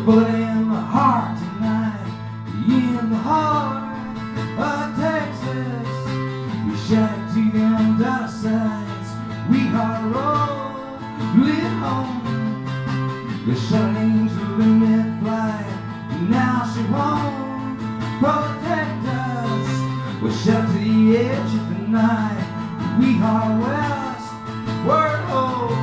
bullet in the heart tonight, in the heart of Texas. We shout to them dollar signs, we are rolling home. We shot an angel in mid-flight, now she won't protect us. We shot to the edge of the night, we are westward home.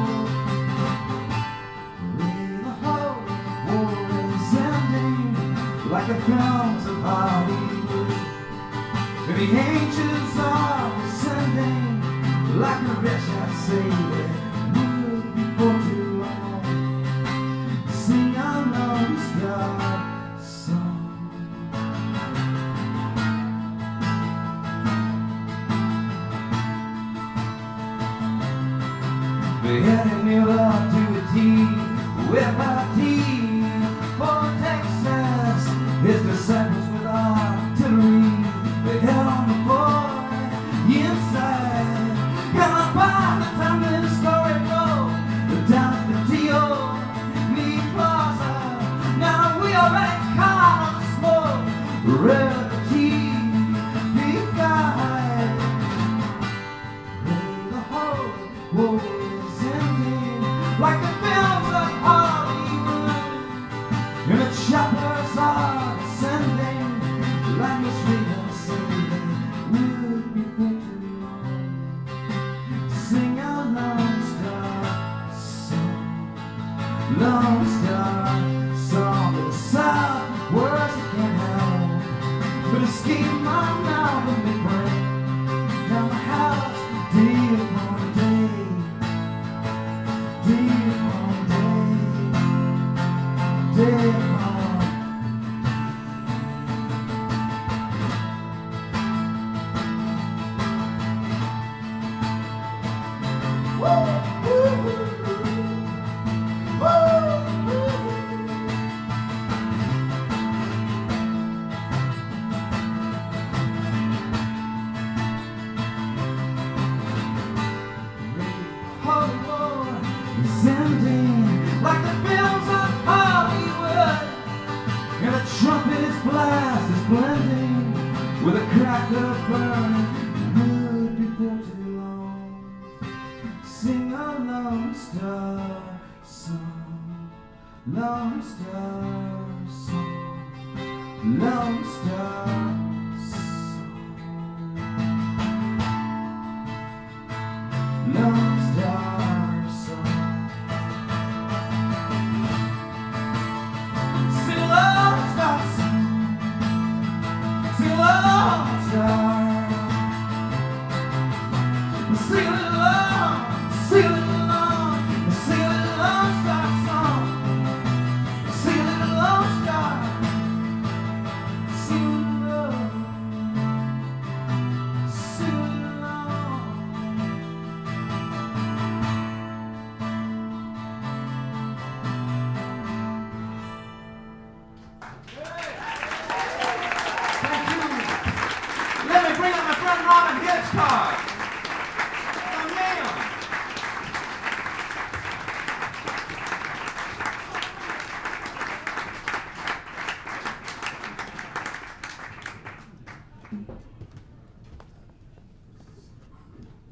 Like the films of Hollywood, and the angels are descending like the rich I say that would before too long. Sing our Lone Star song. They had it nailed up to a T with a T for Texas. His disciples with artillery, they held on the boy inside. And by the time this story goes, we're down at the D.O.N. Plaza. Now we already caught on the smoke, ready to keep the guide. Pray the holy war is ending, like the films of Hollywood, and the choppers are sending, like Miss Rita saying, would be for too long. Sing our Lone Star song, Lone Star song of the South, words I can't help but escape my mouth and they break down the house day upon day, day upon day, day upon ending, like the films of Hollywood, and the trumpet's blast is blending with a cracker burning wood before too long. Sing a Lone Star song, Lone Star song, Lone Star song, Lone Star. Sing it along, sing it along, sing it along, star song. Sing it along, star. Sing it along, sing it along. Thank you. Let me bring up my friend Robin Hitchcock. Thank you.